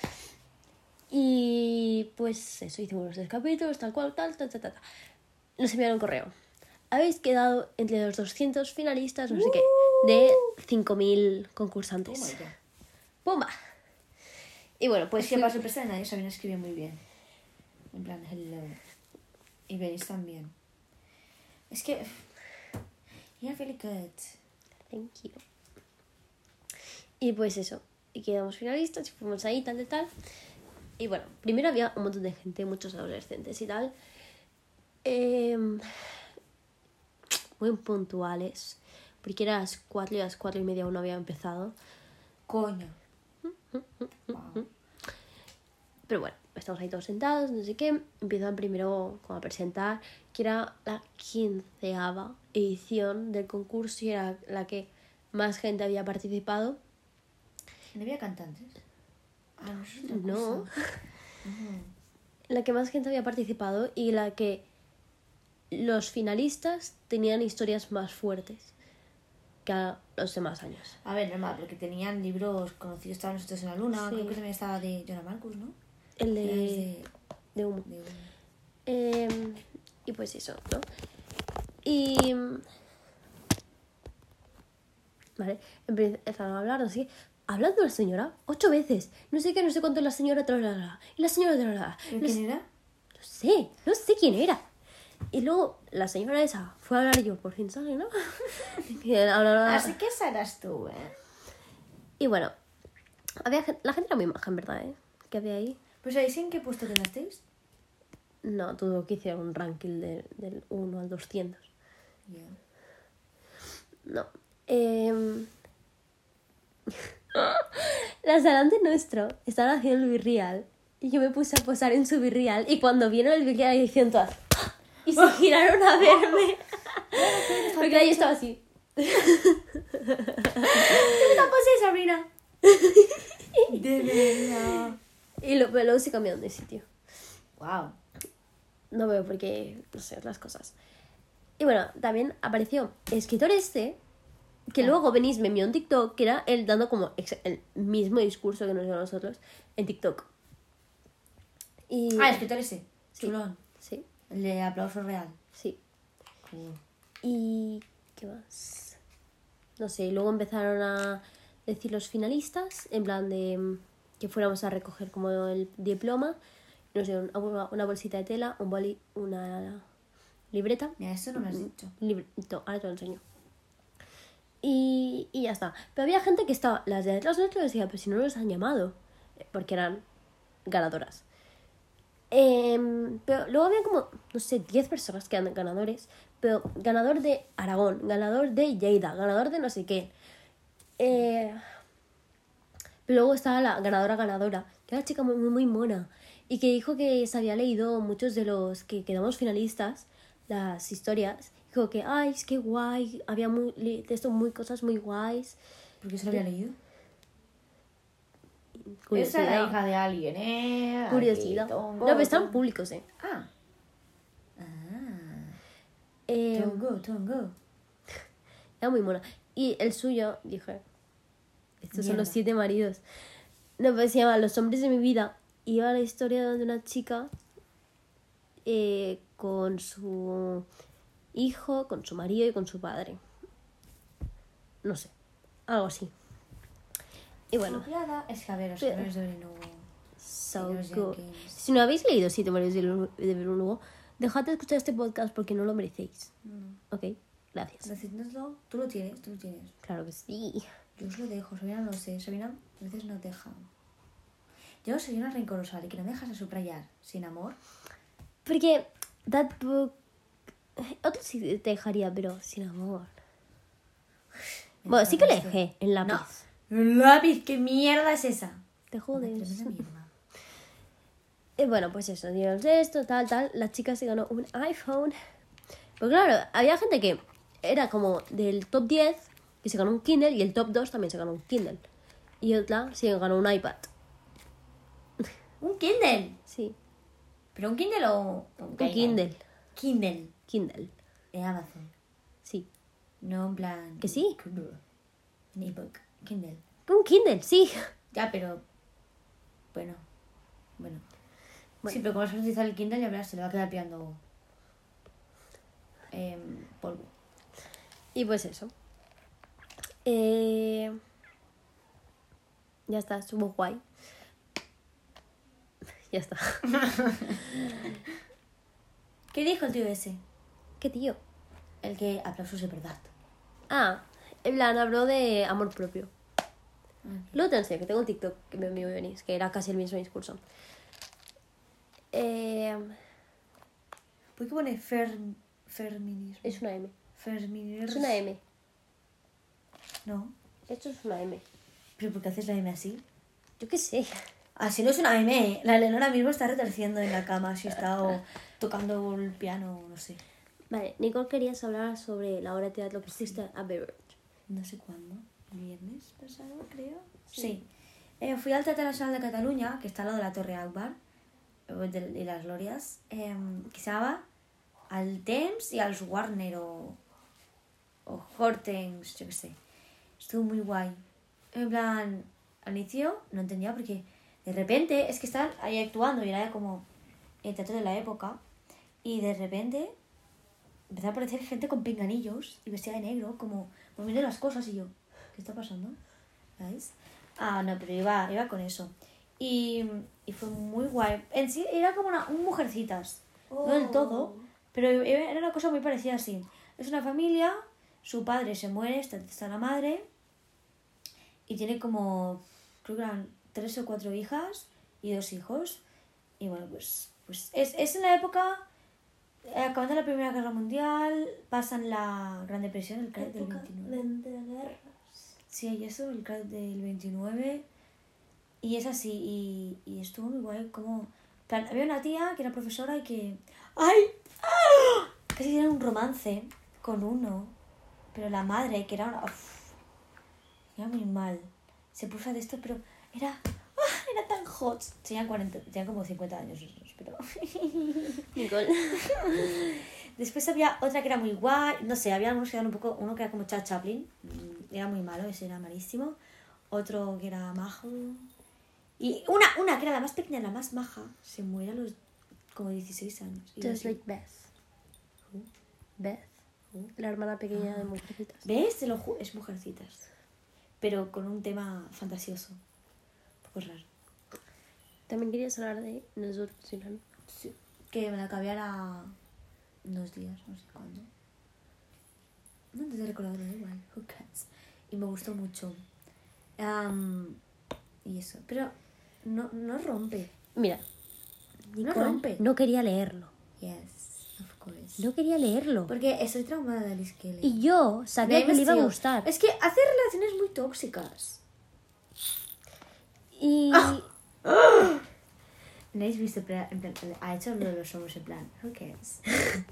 Y pues eso, hicimos los 3 capítulos, tal cual, tal. Nos enviaron un correo. Habéis quedado entre los 200 finalistas, no sé qué, de 5.000 Oh concursantes. my god. ¡Pumba! Y bueno, pues Pues que para sorpresa de nadie, Sabina escribe muy bien. En plan, hello. Y Benis también. Es que... You're really good. Thank you. Y pues eso, y quedamos finalistas y fuimos ahí, tal. Y bueno, primero había un montón de gente, muchos adolescentes y tal. Muy puntuales, porque era a las 4 y a las 4:30 aún no había empezado. Coño. Wow. Pero bueno, estamos ahí todos sentados, no sé qué. Empiezan primero como a presentar, que era la 15ª edición del concurso y era la que más gente había participado. ¿No había cantantes? Ah, no, eso es otra No. cosa. La que más gente había participado y la que los finalistas tenían historias más fuertes que a los demás años. A ver, normal, porque tenían libros conocidos. Estaban Nosotros en la Luna. Sí. Creo que también estaba de Jonah Marcus, ¿no? El Era de humo. de- Y pues eso, ¿no? Y... Vale, empezaron a hablar, no sé qué. Hablando la señora 8 veces. No sé qué, no sé cuánto la señora... Y la señora... ¿Pero quién era? No sé quién era. Y luego la señora esa fue a hablar y yo, por fin sale, ¿no? Y hablaba- Así que esa eras tú, ¿eh? Y bueno, la gente era muy maja, en verdad, ¿eh? Que había ahí. Pues ahí sí, ¿en qué puesto quedasteis? No, tuvo que hicieron un ranking del 1 al 200. Ya. No. Las delante nuestro estaban haciendo el virreal. Y yo me puse a posar en su virreal. Y cuando vieron el virreal, hicieron todas... Y se giraron a verme. Porque ahí estaba así. ¿Qué pasé, Sabrina? De verdad. Y luego se cambiaron de sitio. Wow. No veo por qué, no sé, otras cosas. Y bueno, también apareció el escritor este, que luego venís, me envió un TikTok, que era él dando como el mismo discurso que nos dio a nosotros en TikTok. Y... Ah, el escritor ese. Sí. Chulón. Sí, El de aplauso real. sí. Cool. Y... ¿qué más? No sé, y luego empezaron a decir los finalistas, en plan de que fuéramos a recoger como el diploma. Nos dieron una bolsita de tela, un boli, una libreta. Mira, eso no me has dicho. Librito, ahora te lo enseño. Y ya está. Pero había gente que estaba, las de detrás nuestro decía, pero si no los han llamado, porque eran ganadoras. Pero luego había como, no sé, 10 personas que eran ganadores, pero ganador de Aragón, ganador de Lleida, ganador de no sé qué. Pero luego estaba la ganadora, que era una chica muy, muy mona, y que dijo que se había leído muchos de los que quedamos finalistas, las historias. Dijo que, ay, es que guay, había de esto cosas muy guays. ¿Por qué se lo había leído? Esa Curiosidad. es la hija de alguien, Curiosidad. Aquí, No, pero están públicos, Ah. Tongo. Era muy mona. Y el suyo, dije, estos son los Mierda. 7 maridos. No, pues se llama Los hombres de mi vida. Y iba la historia de una chica con su hijo, con su marido y con su padre. No sé, algo así. Y bueno, Es que a ver, los Pero- colores de Verano. so los good. Yankees. Si no habéis leído 7 maridos de Verano, dejad de escuchar este podcast porque no lo merecéis. Ok, gracias. Decídnoslo, tú lo tienes. Claro que sí. Yo os lo dejo, Sabina no lo sé. Sabina a veces no deja. Yo soy una rencorosa y que no me dejas a subrayar sin amor. Porque that book... Otro sí te dejaría, pero sin amor. Bueno, sí que le dejé en lápiz. No. ¿El lápiz? ¿Qué mierda es esa? Te Una jodes. tremenda mierda. Y bueno, pues eso, dieron esto, tal. La chica se ganó un iPhone. Pero claro, había gente que era como del top 10 que se ganó un Kindle y el top 2 también se ganó un Kindle. Y otra se ganó un iPad. ¿Un Kindle? Sí, ¿Pero un Kindle o un Kindle. Kindle. En Amazon. Sí. No en plan... ¿Que sí? Kindle. Un ebook. Kindle. Un Kindle, sí. Ya, pero... Bueno. Bueno. Sí, pero como vas a utilizar el Kindle, ya verás, se le va a quedar pillando... polvo. Y pues eso. Ya está, estuvo guay. Ya está. ¿Qué dijo el tío ese? ¿Qué tío? El que aplausos de verdad. Ah, en plan, habló de amor propio. Luego te enseño, que tengo un TikTok que me envió Denis, que era casi el mismo discurso. ¿Por qué pone feminismo? Es una M. Feminismo. Es una M. No. Esto es una M. ¿Pero por qué haces la M así? Yo qué sé. Así no es una M. La Elena ahora mismo está retorciendo en la cama si está tocando el piano, no sé. Vale, Nicole, querías hablar sobre la obra de teatro que hiciste a Beverage. No sé cuándo. ¿El viernes pasado, creo? Sí. Fui al Teatro Nacional de Cataluña, que está al lado de la Torre Akbar y las Glorias, que se llamaba Al Temps y als Warner o Hortens, yo qué sé. Estuvo muy guay. En plan, al inicio no entendía porque de repente es que estaban ahí actuando y era como el teatro de la época y de repente empezó a aparecer gente con pinganillos y vestida de negro, como moviendo las cosas y yo, ¿qué está pasando? ¿Veis? Ah, no, pero iba con eso. Y fue muy guay. En sí era como un Mujercitas. No del todo, pero era una cosa muy parecida así. Es una familia, su padre se muere, está la madre y tiene como, creo que eran 3 o 4 hijas y 2 hijos. Y bueno, pues es en la época... acabando la Primera Guerra Mundial, pasan la Gran Depresión, el crack del 29. Sí, hay eso, el crack del 29. Y es así, y estuvo muy guay. Como, plan, había una tía que era profesora y que... ¡Ay! ¡Ah! Casi tiene un romance con uno. Pero la madre, que era una... uf, era muy mal. Se puso de esto, pero era... ¡ah! Era tan hot. Tenían como 50 años esos, pero... Nicole. Después había otra que era muy guay, no sé, había algunos que eran un poco, uno que era como Charles Chaplin, era muy malo, ese era malísimo, otro que era majo, y una que era la más pequeña, la más maja, se muere a los como 16 años. Y Just así, like Beth. Beth. La hermana pequeña de Mujercitas. ¿ves? Te lo es Mujercitas, pero con un tema fantasioso, un poco raro. También querías hablar de nosotros, ¿no? Sí, que me la acabé a la unos días, no sé cuándo. No antes de recordarlo, da igual, who cares. Y me gustó mucho. Y eso, pero no rompe. Mira, No Nicole rompe. no quería leerlo. Yes, of course. No quería leerlo. Porque estoy traumada de Alice Kelly. Y yo sabía que le iba a gustar. Es que hace relaciones muy tóxicas. Y... ¿No habéis visto? En plan, ha hecho lo de los ojos en plan, who cares?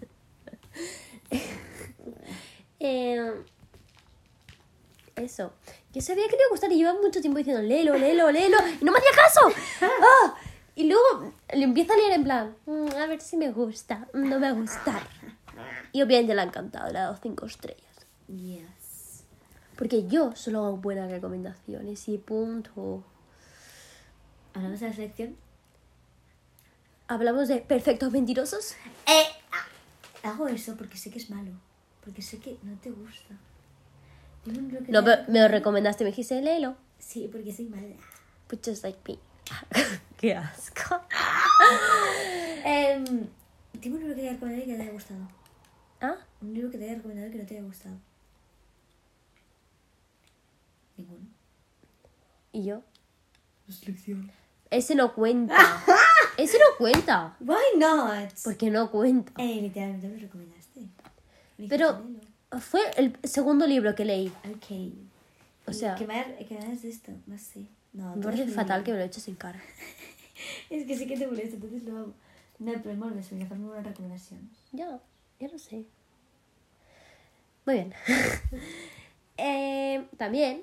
Eso. Yo sabía que le iba a gustar y llevaba mucho tiempo diciendo, léelo, léelo, léelo. Y no me hacía caso. ¡Ah! Y luego le empieza a leer en plan, a ver si me gusta, no me va a gustar. Y obviamente le ha encantado, le ha dado 5 estrellas. Yes. Porque yo solo hago buenas recomendaciones y punto. ¿Hablamos de la selección? ¿Hablamos de perfectos mentirosos? Hago eso porque sé que es malo. Porque sé que no te gusta. Dime un libro que No, te haya me lo recomendaste, me dijiste, léelo. Sí, porque soy mala. But just like me. Qué asco. Dime un libro que te haya recomendado y que no te haya gustado. ¿Ah? Un libro que te haya recomendado y que no te haya gustado. Ninguno. ¿Y yo? La selección. Ese no cuenta. Ese no cuenta. Why not? Porque no cuenta. Literalmente me lo recomendaste. Me Pero dijiste, léelo. fue el segundo libro que leí. Ok. O sea, ¿Qué más de esto? No sé. No, me tú parece has fatal leído. que me lo eches en cara. Es que sí que te molesta, entonces lo hago. No hay problema, me suele dejarme una recomendación. Ya lo sé. Muy bien. También,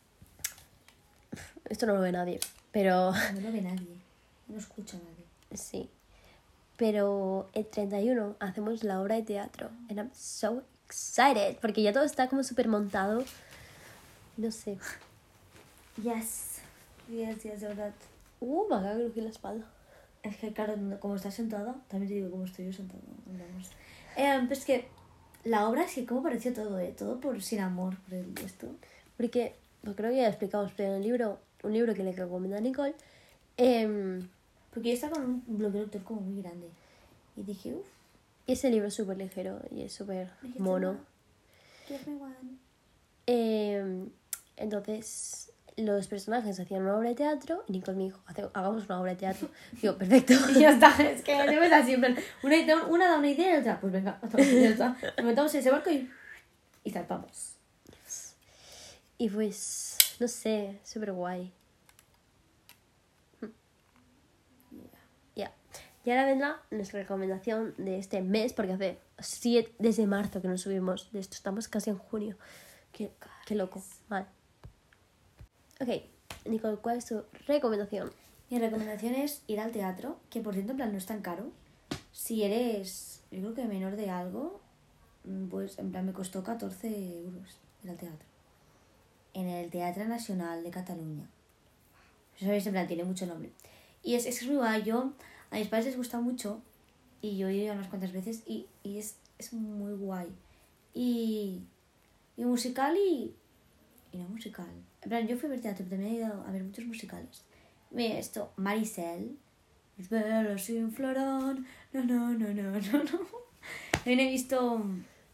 esto no lo ve nadie, pero No lo ve nadie. No escucha a nadie. sí. Pero el 31 hacemos la obra de teatro. And I'm so excited. Porque ya todo está como súper montado. No sé. Yes, de verdad. Me acaba de crujir la espalda. Es que, claro, como estás sentada, también te digo cómo estoy yo sentada. Vamos. Pues que la obra es que cómo pareció todo, todo por sin amor, por esto. Porque, pues creo que ya explicamos, pero en el libro, un libro que le recomienda a Nicole, Porque yo estaba con un bloqueo lector como muy grande. Y dije, uff, ese libro es súper ligero y es súper mono. give me one. Entonces, los personajes hacían una obra de teatro y Nicole me dijo, hagamos una obra de teatro. Digo, perfecto. Y ya está, es que yo me así, en plan, una da una idea y otra, pues venga, ya está. Nos metamos en ese barco y zarpamos. Y pues, no sé, súper guay. Ya. Y ahora vendrá nuestra recomendación de este mes, porque hace desde marzo que nos subimos de esto, estamos casi en junio. Qué loco. Vale. Ok, Nicole, ¿cuál es tu recomendación? Mi recomendación es ir al teatro, que por cierto, en plan, no es tan caro. Si eres, yo creo que menor de algo, pues en plan me costó 14 euros ir al teatro. En el Teatre Nacional de Cataluña. ¿Sabéis? En plan, tiene mucho nombre. Y es que es muy guay. A mis padres les gusta mucho y yo he ido unas cuantas veces y es muy guay. Y musical y no musical. En plan, yo fui a ver teatro, pero también he ido a ver muchos musicales. Mira esto, Maricel. Es verlo sin florón. No. También he visto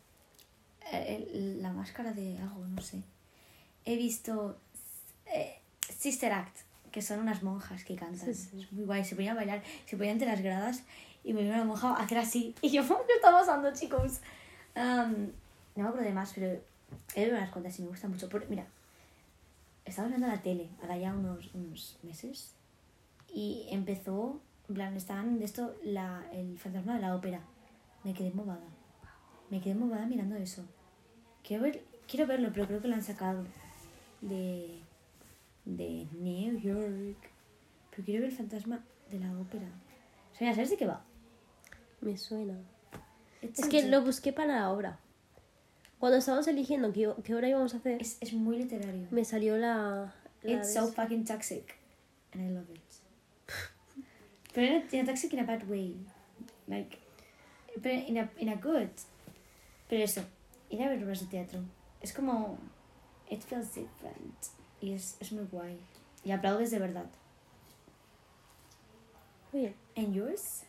la máscara de algo, no sé. He visto Sister Act, que son unas monjas que cantan. Sí. Es muy guay, se ponían a bailar, se ponían entre las gradas y me vino una monja a hacer así. Y yo, ¿qué está pasando, chicos? No me acuerdo de más, pero he visto unas cuantas y me gusta mucho. Mira, estaba viendo la tele ahora ya unos meses y empezó, en plan, estaban de esto, el fantasma de la ópera. Me quedé embobada mirando eso. Quiero verlo, pero creo que lo han sacado de New York. Pero quiero ver el fantasma de la ópera. Sonia, ¿sabes de qué va? Me suena. It's Es que such lo busqué para la obra. Cuando estábamos eligiendo qué hora íbamos a hacer, es muy literario. me salió la It's so fucking toxic. And I love it. Pero in a toxic in a bad way. Like, pero in a good. Pero eso, ir a ver obras de teatro. Es como... It feels different. Y es muy guay. Y aplaudes de verdad. Muy bien. And yours?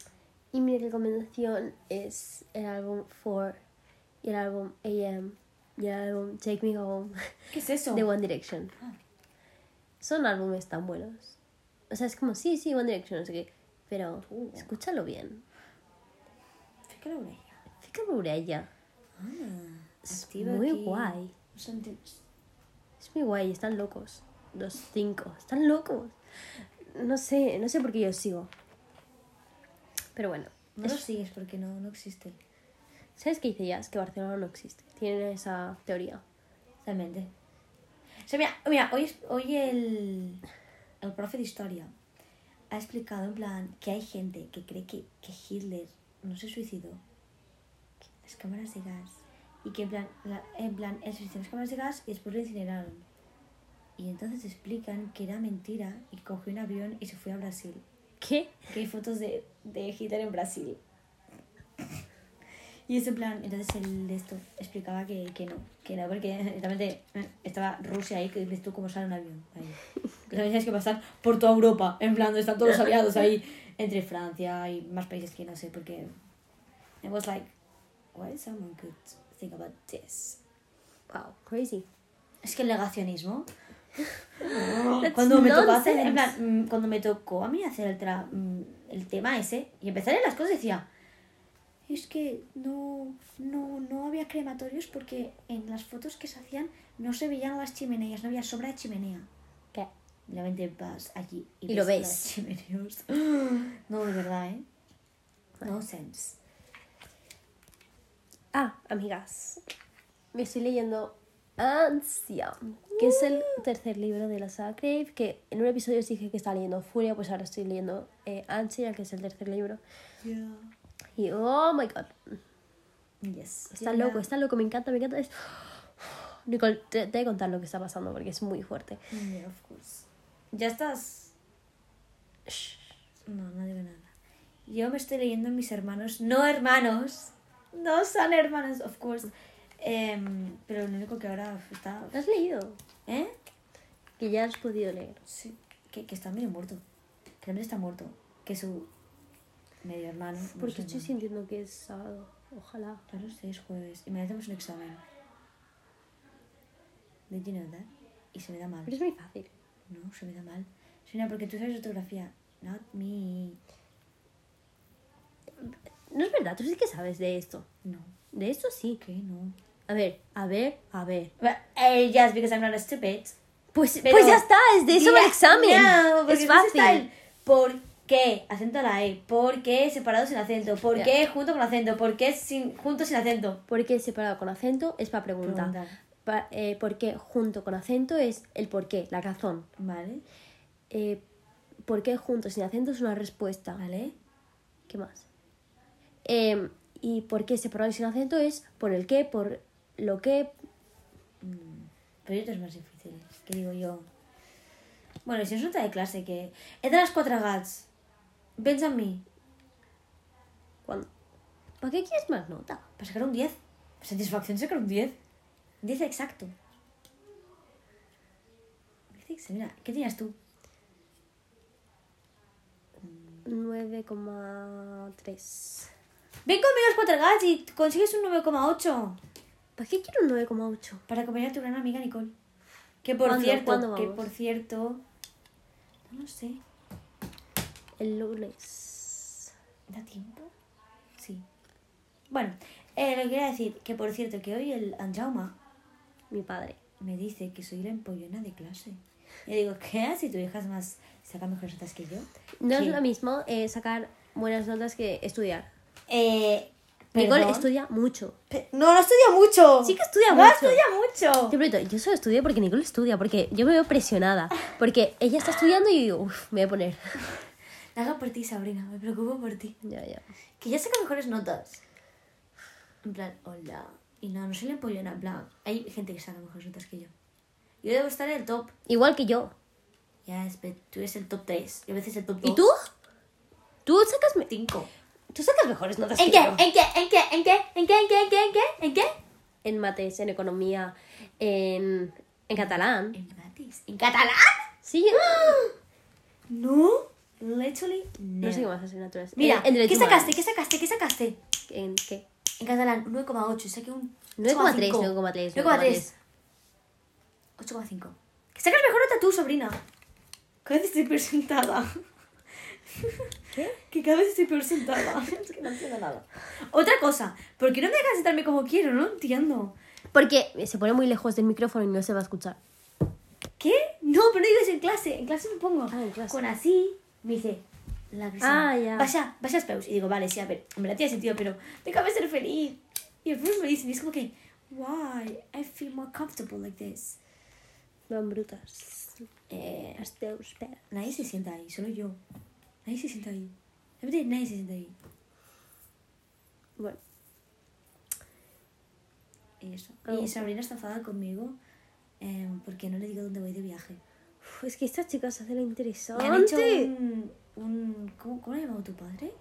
Y mi recomendación es el álbum 4 y el álbum AM y el álbum Take Me Home ¿Qué es eso? de One Direction. Ah. Son álbumes tan buenos. O sea, es como, sí, One Direction, no sé qué. Pero escúchalo bien. Fica la orella. Fica por ella. Es muy guay. Es muy guay, están locos. Los 5, están locos. No sé por qué yo os sigo. Pero bueno. No lo sigues porque no existe. ¿Sabes qué dice Jazz? Que Barcelona no existe. Tienen esa teoría. Realmente. O sea, mira, hoy el profe de historia ha explicado en plan que hay gente que cree que Hitler no se suicidó. Las cámaras de gas. Y que en plan él se suicidó en las cámaras de gas y después lo incineraron. Y entonces explican que era mentira y cogió un avión y se fue a Brasil. ¿Qué? Que hay fotos de Hitler en Brasil. Y es en plan, entonces el de esto explicaba que no, porque realmente estaba Rusia ahí, que ves tú cómo sale un avión ahí. Que tienes que pasar por toda Europa, en plan, donde están todos los aliados ahí, entre Francia y más países que no sé, porque it was like, why someone could think about this? Wow, crazy. Es que el negacionismo. That's Cuando me tocó hacer, nonsense. en plan, cuando me tocó a mí hacer el tema ese y empezar en las cosas decía, es que no había crematorios porque en las fotos que se hacían no se veían las chimeneas, no había sobra de chimenea. ¿Qué? Realmente vas allí Y lo ves. las chimeneas. No, de verdad, ¿eh? No sense. Amigas. Me estoy leyendo Ansia, que es el tercer libro de la saga Crave, que en un episodio os dije que estaba leyendo Furia, pues ahora estoy leyendo Ansia, que es el tercer libro. Yeah. Y oh my god, Yes. está loco, me encanta. Es... Nicole, te voy a contar lo que está pasando porque es muy fuerte. Yeah, of course. ¿Ya estás? No digo nada. Yo me estoy leyendo Mis hermanos. No son hermanos, of course. Pero lo único que ahora está... ¿Lo has leído? ¿Eh? Que ya has podido leer. Sí. Que está medio muerto. Que realmente está muerto. Que su medio hermano... no Porque sé, estoy hermano. sintiendo que es sábado. Ojalá. Claro, sí, es jueves. Y mañana tenemos un examen. Did you know that? Y se me da mal. Pero es muy fácil. No, se me da mal. Sonia, porque tú sabes ortografía. Not me. No es verdad, tú sí que sabes de esto. No. De esto sí. ¿Qué? No. A ver. Just because I'm not stupid. Pues Pero- ya está, es de eso va el examen. No, porque es entonces está fácil. el ¿por qué? Acento a la E. ¿Por qué separado sin acento? ¿Por Ya. qué junto con acento? ¿Por qué junto sin acento? Porque separado con acento es para preguntar. ¿Por qué junto con acento es el por qué, la razón? Vale. ¿Por qué junto sin acento es una respuesta? Vale. ¿Qué más? Y por qué separado y sin acento es por el qué, por lo que. Pero hay otros más difíciles. ¿Qué digo yo? Bueno, si es nota de clase que... He de las 4 gats. Pensa en mí. ¿Cuándo? ¿Para qué quieres más nota? Para sacar un 10. Satisfacción sacar un 10. 10 exacto. Mira, ¿qué tenías tú? 9,3. Ven conmigo a los 4 gats y consigues un 9,8. ¿Para qué quiero un 9,8? Para acompañar a tu gran amiga Nicole. Que por ¿Cuándo cierto, vamos? No lo sé. El lunes. ¿Da tiempo? Sí. Bueno, lo que quería decir, que por cierto, que hoy el Anjauma Mi padre. me dice que soy la empollona de clase. Y digo, ¿qué? Si tu hija es más... saca mejores notas que yo. No es ¿Qué? lo mismo sacar buenas notas que estudiar. Perdón. Nicole estudia mucho. No estudia mucho. Sí que estudia no mucho. estudia mucho. Te pregunto, yo solo estudio porque Nicole estudia, porque yo me veo presionada. Porque ella está estudiando y digo, uff, me voy a poner. La hago por ti, Sabrina. Me preocupo por ti. Ya. Que ya saca mejores notas. En plan, hola. Y no soy la empollona. En plan, hay gente que saca mejores notas que yo. Yo debo estar en el top. Igual que yo. Ya, tú eres el top 3. Y a veces el top 2. ¿Y tú? ¿Tú sacas, 5. tú sacas mejores notas ¿En que qué? yo? ¿En qué? En mates, en economía, en catalán. En mates. ¿En catalán? Sí, ¿No? Literally No sé qué never. más asignaturas. Mira, En derecho ¿qué humano. sacaste? ¿Qué sacaste? ¿En qué? En catalán, 9,8. Saqué un 9,3, 8,5. 9,3. 9,3. 8,5. Que sacas mejor nota tú, sobrina. Cada vez estoy peor sentada. ¿Qué? Que cada vez estoy peor sentada. Es que no entiendo nada. Otra cosa, ¿por qué no me dejas sentarme como quiero? No entiendo. Porque se pone muy lejos del micrófono y no se va a escuchar. ¿Qué? No, pero no digo eso en clase. En clase me pongo Ah, en clase. con así. Me dice la Cristina. Ah, ya. Vaya a peus. Y digo, vale, sí, a ver, en verdad tiene sentido, pero déjame ser feliz. Y después me dicen, y es como que, why? I feel more comfortable like this. Van brutas. Las teus peras. Nadie se sienta ahí, solo yo. Nadie se sienta ahí. De verdad, nadie se sienta ahí. Bueno. Y eso. Oh. Y Sabrina está enfadada conmigo porque no le digo dónde voy de viaje. Uf, es que esta chica se hace la interesante. Me han hecho ¿Cómo lo ha llamado tu padre?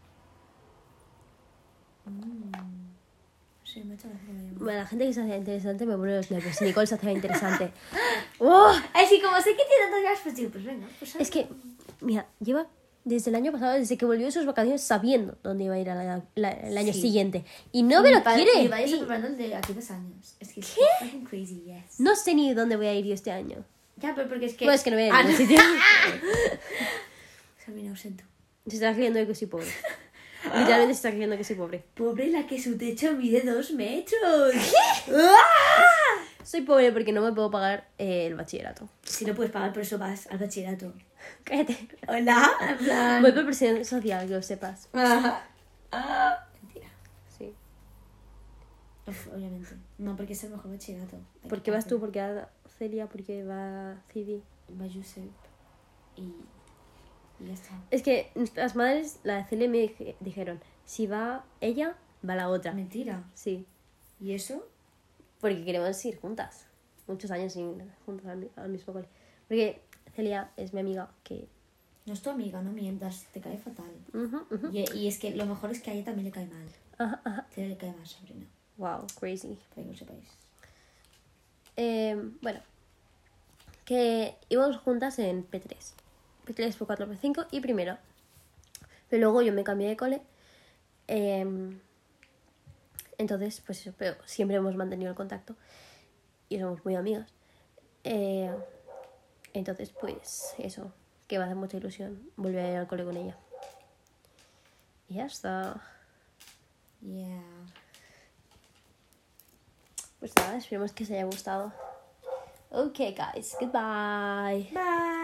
Sí, me ha hecho gracia cómo lo ha llamado. Bueno, la gente que se hace interesante me pone los nervios. Y Nicole se hace la interesante. ¡Oh! Así como sé que tiene tantas ganas, pues digo, pues venga. Pues Es que, mira, lleva desde el año pasado, desde que volvió de sus vacaciones, sabiendo dónde iba a ir el año Sí. siguiente. Y no me lo quiere. Mi padre está Y preparando el de aquí 2 años. Es que es fucking crazy, yes. no sé ni dónde voy a ir yo este año. Ya, pero porque es que... Pues que no voy a ir a ningún no. sitio. Sabrina, lo siento. Se está riendo de que soy pobre. Literalmente se está riendo de que soy pobre. Pobre la que su techo mide 2 metros. Soy pobre porque no me puedo pagar el bachillerato. Si no puedes pagar, por eso vas al bachillerato. Cállate. Hola, en plan... Voy por presión social, que lo sepas. Mentira. Sí. Uf, obviamente. No, porque es el mejor bachillerato. ¿Por qué vas tú? Porque va Celia, porque va Cidi. Va Josep. Y ya está. Es que nuestras madres, la de Celia, me dijeron, si va ella, va la otra. Mentira. Sí. ¿Y eso? Porque queremos ir juntas. Muchos años sin juntas al mismo cole. Porque Celia es mi amiga que... No es tu amiga, no mientas. Te cae fatal. Ujú, ujú. Y es que lo mejor es que a ella también le cae mal. Ajá, ajá. A ella le cae mal, Sabrina. Wow, crazy. Para que lo sepáis. Bueno, que íbamos juntas en P3. P3, P4, P5 y primero. Pero luego yo me cambié de cole. Entonces, pues eso, pero siempre hemos mantenido el contacto. Y somos muy amigas. Entonces, pues eso, que me hace mucha ilusión volver a ir al cole con ella. Y ya está. Yeah. Pues nada, esperemos que os haya gustado. Ok, guys, goodbye. Bye.